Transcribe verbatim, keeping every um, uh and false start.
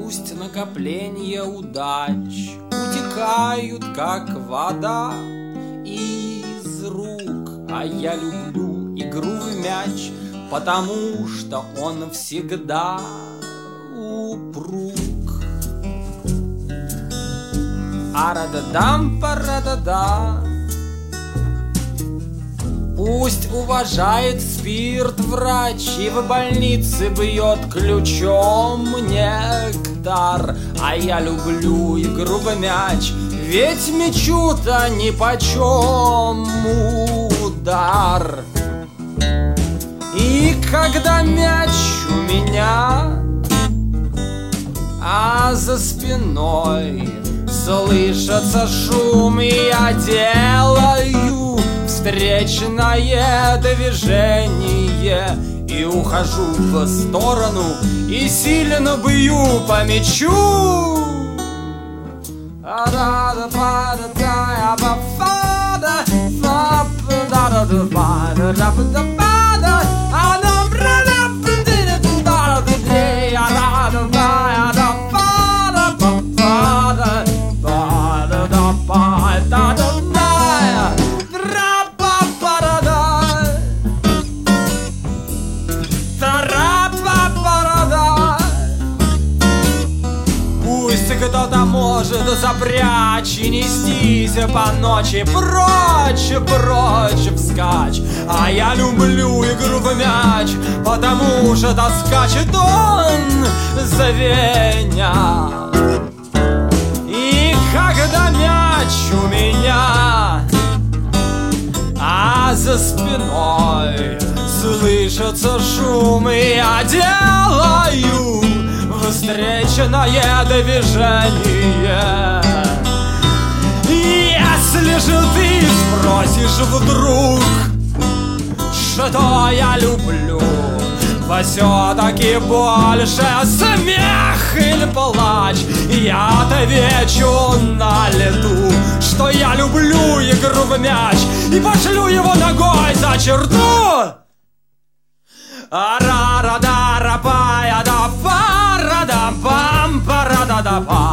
Пусть накопления удач утекают, как вода из рук, а я люблю игру в мяч, потому что он всегда упруг. Ара-да-дам, пара-да-да. Пусть уважает спирт врач и в больнице бьет ключом нектар, а я люблю игру в мяч, ведь мячу-то нипочем удар. И когда мяч у меня, а за спиной слышится шум, и я делаю встречное движение и ухожу в сторону и сильно бью по мячу. Кто-то может запрячь и нестись по ночи прочь, прочь вскачь, а я люблю игру в мяч, потому что скачет он звеня. И когда мяч у меня, а за спиной слышится шум, и я делаю встречное движение. Если же ты спросишь вдруг, что я люблю, все-таки больше смех или плач, я отвечу на лету, что я люблю игру в мяч и пошлю его ногой за черту. Ара-ра-да-ра-па-я-да-па-ра-да-пам-па-ра-да-да-па.